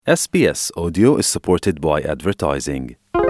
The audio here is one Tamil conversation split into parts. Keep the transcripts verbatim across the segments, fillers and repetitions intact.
S B S Audio is supported by advertising.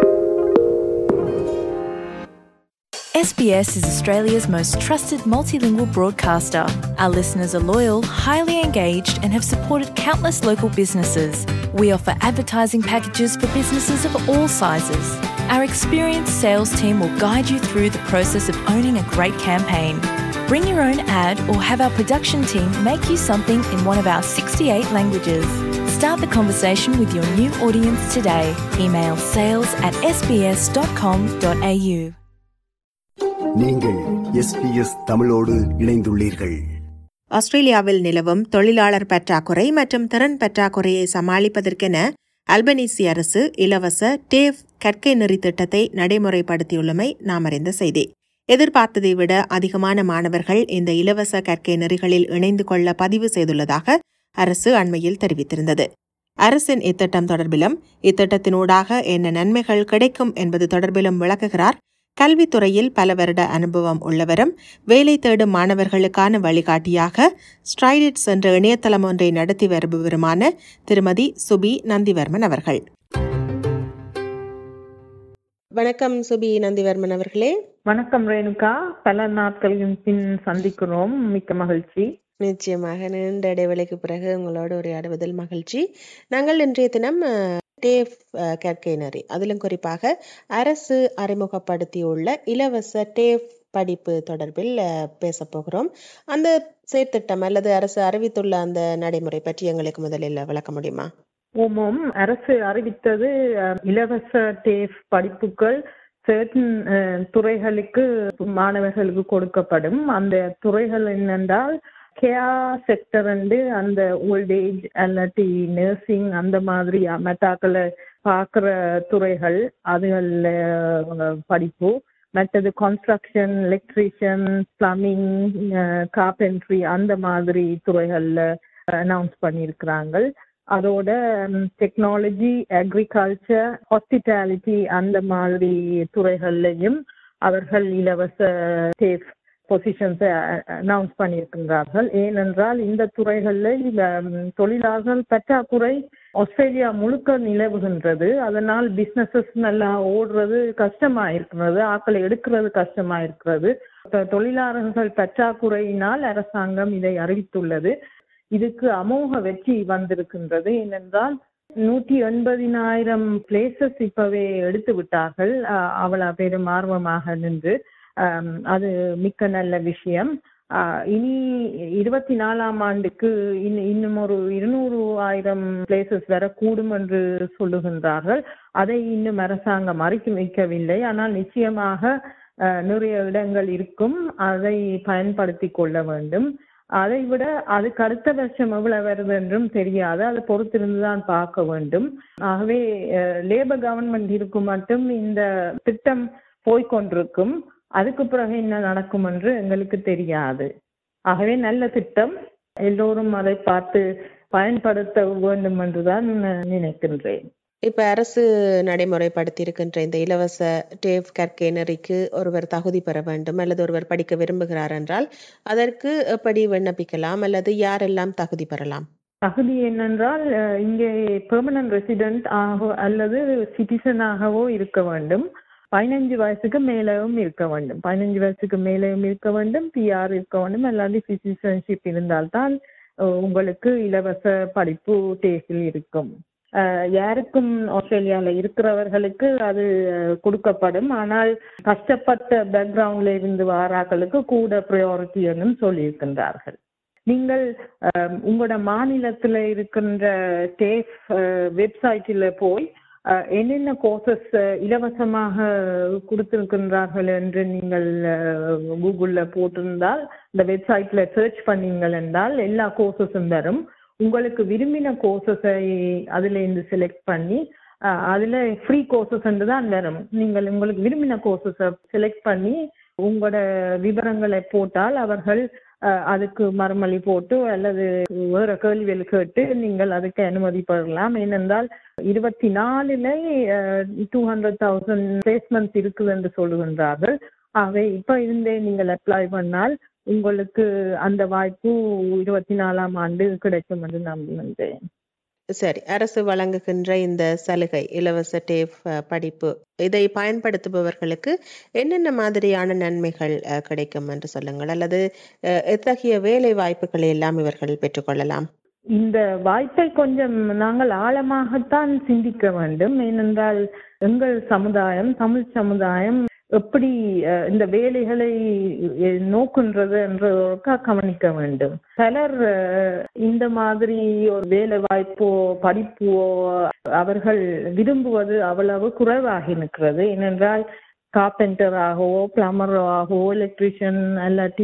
S B S is Australia's most trusted multilingual broadcaster. Our listeners are loyal, highly engaged, and have supported countless local businesses. We offer advertising packages for businesses of all sizes. Our experienced sales team will guide you through the process of owning a great campaign. Bring your own ad or have our production team make you something in one of our sixty-eight languages. Start the conversation with your new audience today. Email sales at s b s dot com dot a u. நீங்கள் எஸ் பி எஸ் தமிழோடு இணைந்துள்ளீர்கள். ஆஸ்திரேலியாவில் நிலவும் தொழிலாளர் பற்றாக்குறை மற்றும் திறன் பற்றாக்குறையை சமாளிப்பதற்கென அல்பனீசி அரசு இலவச டேவ் கற்கை நெறி திட்டத்தை நடைமுறைப்படுத்தியுள்ளமை நாம் அறிந்த செய்தி. எதிர்பார்த்ததை விட அதிகமான மாணவர்கள் இந்த இலவச கற்கை நெறிகளில் இணைந்து கொள்ள பதிவு செய்துள்ளதாக அரசு அண்மையில் தெரிவித்திருந்தது. அரசின் இத்திட்டம் தொடர்பிலும் இத்திட்டத்தினூடாக என்ன நன்மைகள் கிடைக்கும் என்பது தொடர்பிலும் விளக்குகிறார் கல்வித்துறையில் பல வருட அனுபவம் உள்ளவரும் வேலை தேடும் மாணவர்களுக்கான வழிகாட்டியாக ஸ்ட்ரைடிட்ஸ் என்ற இணையதளம் ஒன்றை நடத்தி வருபவருமான திருமதி சுபி நந்திவர்மன் அவர்கள். வணக்கம் சுபி நந்திவர்மன் அவர்களே. வணக்கம் ரேணுகா, பல நாட்களின் பின் சந்திக்கிறோம், மிக்க மகிழ்ச்சி. நிச்சயமாக நீண்ட இடைவெளிக்கு பிறகு உங்களோடு உரையாடுவதில் மகிழ்ச்சி. நாங்கள் இன்றைய தினம் டேவ் கற்கை நெறி, அதிலும் குறிப்பாக அரசு அறிமுகப்படுத்தியுள்ள இலவச டேவ் படிப்பு தொடர்பில் பேச போகிறோம். அந்த செயற்திட்டம் அல்லது அரசு அறிவித்துள்ள அந்த நடைமுறை பற்றி எங்களுக்கு முதலில் விளக்க முடியுமா? ஓமோம், அரசு அறிவித்தது இலவச டேவ் படிப்புகள் certain துறைகளுக்கு மாணவர்களுக்கு கொடுக்கப்படும். அந்த துறைகள் என்னென்றால் கேர் செக்டர் வந்து அந்த ஓல்ட் ஏஜ் அல்லாட்டி நர்சிங் அந்த மாதிரி மெட்டாக்களை பார்க்குற துறைகள், அதுகளில் படிப்பு. மற்றது கன்ஸ்ட்ரக்ஷன், எலக்ட்ரீஷியன், பிளம்பிங், கார்பென்ட்ரி அந்த மாதிரி துறைகளில் அனௌன்ஸ் பண்ணியிருக்கிறாங்க. அதோட டெக்னாலஜி, அக்ரிகல்ச்சர், ஹாஸ்பிட்டாலிட்டி அந்த மாதிரி துறைகள்லையும் அவர்கள் இலவச டேவ் பொசிஷன்ஸை அனௌன்ஸ் பண்ணியிருக்கின்றார்கள். ஏனென்றால் இந்த துறைகளில் தொழிலாளர்கள் பற்றாக்குறை ஆஸ்திரேலியா முழுக்க நிலவுகின்றது. அதனால் பிஸ்னஸஸ் நல்லா ஓடுறது கஷ்டமாக இருக்கிறது, ஆக்களை எடுக்கிறது கஷ்டமாக இருக்கிறது. தொழிலாளர்கள் பற்றாக்குறையினால் அரசாங்கம் இதை அறிவித்துள்ளது. இதுக்கு அமோக வெற்றி வந்திருக்கின்றது. ஏனென்றால் நூற்றி எண்பதினாயிரம் பிளேசஸ் இப்பவே எடுத்து விட்டார்கள், அவ்வளவு பேரும் ஆர்வமாக நின்று. அது மிக்க நல்ல விஷயம். இனி இருபத்தி நாலாம் ஆண்டுக்கு இன்னும் ஒரு இருநூறு ஆயிரம் பிளேசஸ் வரக்கூடும் என்று சொல்லுகின்றார்கள். அதை இன்னும் அரசாங்கம் அறிக்கை வைக்கவில்லை. ஆனால் நிச்சயமாக நிறைய இடங்கள் இருக்கும், அதை பயன்படுத்தி கொள்ள வேண்டும். அதை விட அதுக்கு அடுத்த வருஷம் எவ்வளவு வருது என்றும் தெரியாது, அதை பொறுத்திருந்துதான் பார்க்க வேண்டும். ஆகவே லேபர் கவர்மெண்ட் இருக்கும் மட்டும் இந்த திட்டம் போய்கொண்டிருக்கும். அதுக்கு பிறகு என்ன நடக்கும் என்று எங்களுக்கு தெரியாது. ஆகவே நல்ல திட்டம், எல்லோரும் அதை பார்த்து பயன்படுத்த வேண்டும் என்றுதான் நினைக்கின்றேன். இப்ப அரசு நடைமுறைப்படுத்தி இருக்கின்ற இந்த இலவச டேவ் கற்கை நெறிக்கு ஒருவர் தகுதி பெற வேண்டும் அல்லது ஒருவர் படிக்க விரும்புகிறார் என்றால் அதற்கு எப்படி விண்ணப்பிக்கலாம் அல்லது யாரெல்லாம் தகுதி பெறலாம்? தகுதி என்னென்றால் இங்கே பெர்மனன்ட் ரெசிடென்ட் ஆக அல்லது சிட்டிசனாகவோ இருக்க வேண்டும். பதினஞ்சு வயசுக்கு மேலேயும் இருக்க வேண்டும். பதினஞ்சு வயசுக்கு மேலேயும் இருக்க வேண்டும், பிஆர் இருக்க வேண்டும், அல்லாது சிட்டிசன்ஷிப் இருந்தால்தான் உங்களுக்கு இலவச படிப்பு டேஸில் இருக்கும். யாருக்கும் ஆஸ்திரேலியாவில் இருக்கிறவர்களுக்கு அது கொடுக்கப்படும். ஆனால் கஷ்டப்பட்ட பேக்ரவுண்ட்ல இருந்து வாராக்களுக்கு கூட ப்ரையாரிட்டி என்னும் சொல்லியிருக்கின்றார்கள். நீங்கள் உங்களோட மாநிலத்தில் இருக்கின்ற டேஃப் வெப்சைட்டில் போய் என்னென்ன கோர்சஸ் இலவசமாக கொடுத்திருக்கின்றார்கள் என்று நீங்கள் கூகுளில் போட்டிருந்தால், இந்த வெப்சைட்ல சர்ச் பண்ணீங்கள் என்றால் எல்லா கோர்சஸும் வரும். உங்களுக்கு விரும்பின கோர்சஸை அதுல இருந்து செலக்ட் பண்ணி அதுல ஃப்ரீ கோர்சஸ் என்று தான் வரும். நீங்கள் உங்களுக்கு விரும்பின கோர்சஸை செலக்ட் பண்ணி உங்களோட விவரங்களை போட்டால் அவர்கள் அதுக்கு மறுமொழி போட்டு அல்லது வேற கேள்விகள் கேட்டு நீங்கள் அதுக்கு அனுமதி பெறலாம். ஏனென்றால் இருபத்தி நாலுல டூ ஹண்ட்ரட் தௌசண்ட் பிளேஸ்மெண்ட்ஸ் இருக்குது என்று சொல்லுகின்றார்கள். ஆகவே இப்ப இருந்தே நீங்கள் அப்ளை பண்ணால் உங்களுக்கு அந்த வாய்ப்பு இருபத்தி நாலாம் ஆண்டு கிடைக்கும் என்று நம்புகின்றேன். சரி, அரசு வழங்குகின்ற இந்த சலுகை இலவச டேஃப் படிப்பு இதை பயன்படுத்துபவர்களுக்கு என்னென்ன மாதிரியான நன்மைகள் கிடைக்கும் என்று சொல்லுங்கள், அல்லது எத்தகைய வேலை வாய்ப்புகளை எல்லாம் இவர்கள் பெற்றுக்கொள்ளலாம்? இந்த வாய்ப்பை கொஞ்சம் நாங்கள் ஆழமாகத்தான் சிந்திக்க வேண்டும். ஏனென்றால் எங்கள் சமுதாயம், தமிழ் சமுதாயம் எப்படி இந்த வேலைகளை நோக்குன்றது என்றதற்காக கவனிக்க வேண்டும். சிலர் இந்த மாதிரி ஒரு வேலை வாய்ப்போ படிப்போ அவர்கள் விரும்புவது அவ்வளவு குறைவாகி நிற்கிறது. ஏனென்றால் கார்பெண்டராகவோ பிளம்பராகவோ எலக்ட்ரிஷியன் அல்லாட்டி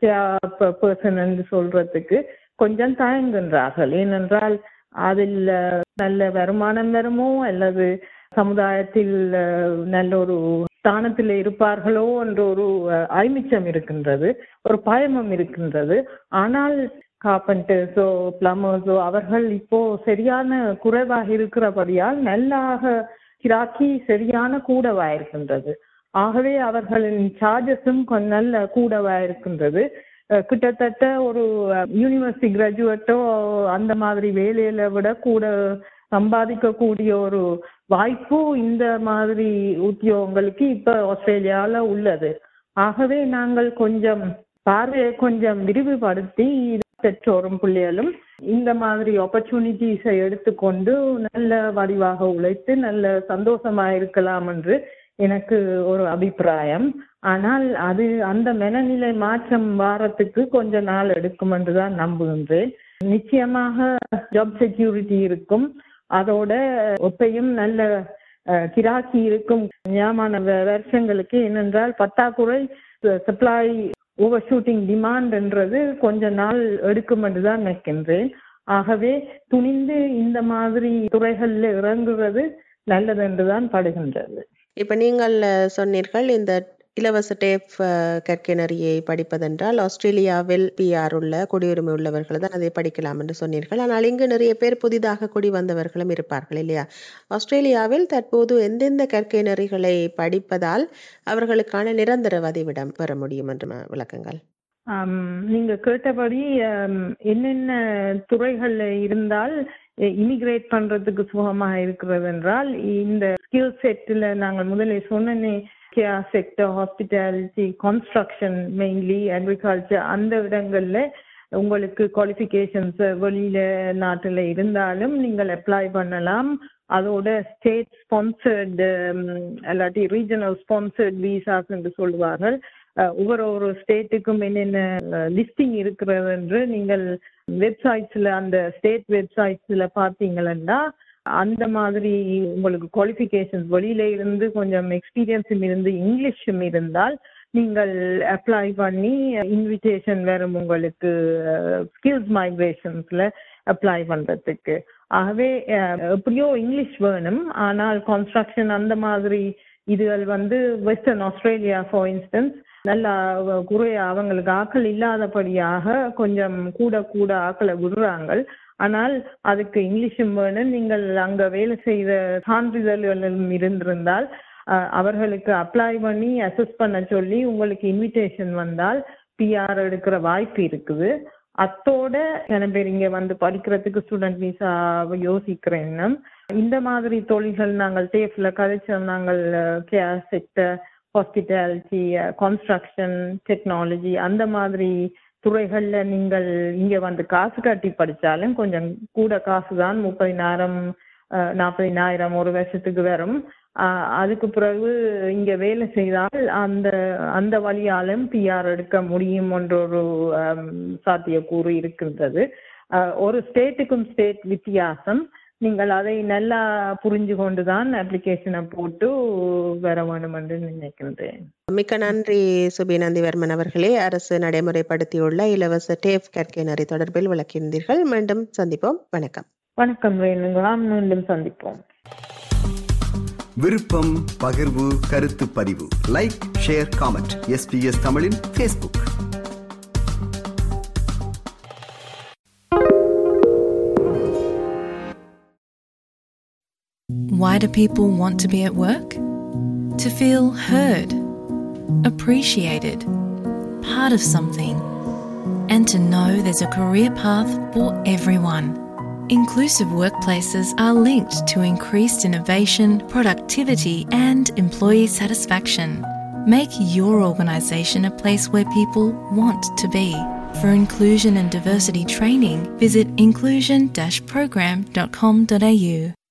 பர்சன் என்று சொல்றதுக்கு கொஞ்சம் தயங்குகின்றார்கள். ஏனென்றால் அதில் நல்ல வருமானம் வருமோ அல்லது சமுதாயத்தில் நல்ல ஒரு ஸ்தானத்தில் இருப்பார்களோ என்ற ஒரு ஐமிச்சம் இருக்கின்றது, ஒரு பயமும் இருக்கின்றது. ஆனால் கார்பெண்டர்ஸோ பிளம்பர்ஸோ அவர்கள் இப்போ சரியான குறைவாக இருக்கிறபடியால் நல்லாக கிராக்கி சரியான கூடவா இருக்கின்றது. ஆகவே அவர்களின் சார்ஜஸும் கொஞ்சம் நல்ல கூடவா இருக்கின்றது. கிட்டத்தட்ட ஒரு யூனிவர்சிட்டி கிராஜுவேட்டோ அந்த மாதிரி வேலையில விட கூட சம்பாதிக்கக்கூடிய ஒரு வாய்ப்பு இந்த மாதிரி உத்தியோகங்களுக்கு இப்ப ஆஸ்திரேலியால உள்ளது. ஆகவே நாங்கள் கொஞ்சம் பார்வையை கொஞ்சம் விரிவுபடுத்தி பெற்றோரும் பிள்ளைகளும் இந்த மாதிரி ஆப்பர்ச்சுனிட்டிஸை எடுத்துக்கொண்டு நல்ல வடிவாக உழைத்து நல்ல சந்தோஷமா இருக்கலாம் என்று எனக்கு ஒரு அபிப்பிராயம். ஆனால் அது அந்த மனநிலை மாற்றம் வாரத்துக்கு கொஞ்ச நாள் எடுக்கும் என்றுதான் நம்புகின்றேன். நிச்சயமாக ஜாப் செக்யூரிட்டி இருக்கும், அதோட ஒப்பையும் நல்ல கிராக்கி இருக்கும் ஞாபக வருஷங்களுக்கு. ஏனென்றால் பற்றாக்குறை சப்ளை ஓவர் ஷூட்டிங் டிமாண்ட் என்றது கொஞ்ச நாள் எடுக்கும் என்றுதான் நினைக்கின்றேன். ஆகவே துணிந்து இந்த மாதிரி துறைகளில் இறங்குவது நல்லது என்றுதான் படுகின்றது. இப்ப நீங்கள் சொன்னீர்கள் இந்த இலவச டேப் கற்கைநெறியை படிப்பதென்றால் ஆஸ்திரேலியாவில் பிஆர் உள்ள குடியுரிமை உள்ளவர்கள் தான் அதை படிக்கலாம் என்று சொன்னீர்கள். ஆனால் இங்கு நிறைய பேர் புதிதாக குடி வந்தவர்களும் இருப்பார்கள் இல்லையா? ஆஸ்திரேலியாவில் தற்போது எந்தெந்த கற்கைநெறிகளை படிப்பதால் அவர்களுக்கான நிரந்தர வதிவிடம் பெற முடியும் என்று விளக்குங்கள். நீங்க கேட்டபடி என்னென்ன துறைகள்ல இருந்தால் இமிகிரேட் பண்றதுக்கு சுகமாக இருக்கிறது என்றால், இந்த ஸ்கில் செட்ல நாங்கள் முதலில் சொன்னே care sector, hospitality, construction, mainly agriculture, அந்த இடங்கள்ல உங்களுக்கு குவாலிஃபிகேஷன்ஸ் வெளியில நாட்டில் இருந்தாலும் நீங்கள் அப்ளை பண்ணலாம். அதோட ஸ்டேட் ஸ்பான்சர்டு அல்லாட்டி ரீஜனல் ஸ்பான்சர்ட் விசாஸ் என்று சொல்லுவார்கள். ஒவ்வொரு ஒரு ஸ்டேட்டுக்கும் என்னென்ன லிஸ்டிங் இருக்கிறது என்று நீங்கள் வெப்சைட்ஸ்ல அந்த ஸ்டேட் வெப்சைட்ஸ்ல பார்த்தீங்கன்னா அந்த மாதிரி உங்களுக்கு குவாலிஃபிகேஷன்ஸ் வெளியில இருந்து கொஞ்சம் எக்ஸ்பீரியன்ஸும் இருந்து இங்கிலீஷும் இருந்தால் நீங்கள் அப்ளை பண்ணி இன்விடேஷன் வரும் உங்களுக்கு ஸ்கில்ஸ் மைக்ரேஷன்ஸ்ல அப்ளை பண்றதுக்கு. ஆகவே எப்படியோ இங்கிலீஷ் வேணும். ஆனால் கன்ஸ்ட்ரக்ஷன் அந்த மாதிரி இதுகள் வந்து வெஸ்டர்ன் ஆஸ்திரேலியா ஃபார் இன்ஸ்டன்ஸ் நல்லா குறைய அவங்களுக்கு ஆக்கள் இல்லாதபடியாக கொஞ்சம் கூட கூட ஆக்களை விடுறாங்க. ஆனால் அதுக்கு இங்கிலீஷும் வேணும். நீங்கள் அங்க வேலை செய்த சான்றிதழ்களும் இருந்திருந்தால் அவர்களுக்கு அப்ளை பண்ணி அசஸ் பண்ண சொல்லி உங்களுக்கு இன்விடேஷன் வந்தால் பிஆர் எடுக்கிற வாய்ப்பு இருக்குது. அத்தோட சில பேர் இங்க வந்து படிக்கிறதுக்கு ஸ்டூடெண்ட் விசா யோசிக்கிறேன். இந்த மாதிரி தொழில்கள் நாங்கள் டேஃப்ல கதைச்சோம். நாங்கள் care sector, hospitality, construction, technology அந்த மாதிரி துறைகள்ல நீங்கள் இங்க வந்து காசு கட்டி படிச்சாலும் கொஞ்சம் கூட காசு தான், முப்பதினாயிரம் நாற்பதினாயிரம் ஒரு வருஷத்துக்கு வரும். அதுக்கு பிறகு இங்க வேலை செய்தால் அந்த அந்த வழியாலும் பிஆர் எடுக்க முடியும் என்ற ஒரு சாத்தியக்கூறு இருக்கின்றது. ஒரு ஸ்டேட்டுக்கும் ஸ்டேட் வித்தியாசம். நீங்கள் அதை நல்லா புரிஞ்சு கொண்டுதான் அப்ளிகேஷனை போட்டு வர வேண்டும் என்று நினைக்கின்றேன். மிக்க நன்றி சுபி நந்திவர்மன் அவர்களே. அரசு நடைமுறைப்படுத்தியுள்ள இலவச டேஃப் கற்கைநெறி தொடர்பில் விளக்கியிருந்தீர்கள். மீண்டும் சந்திப்போம். வணக்கம். வணக்கம் வேணுங்களா, மீண்டும் சந்திப்போம். விருப்பம், பகிர்வு, கருத்து பதிவு, லைக், ஷேர், காமெண்ட். எஸ்பிஎஸ் தமிழின் Facebook. Why do people want to be at work? To feel heard, appreciated, part of something, and to know there's a career path for everyone. Inclusive workplaces are linked to increased innovation, productivity, and employee satisfaction. Make your organisation a place where people want to be. For inclusion and diversity training, visit inclusion dash program dot com dot a u.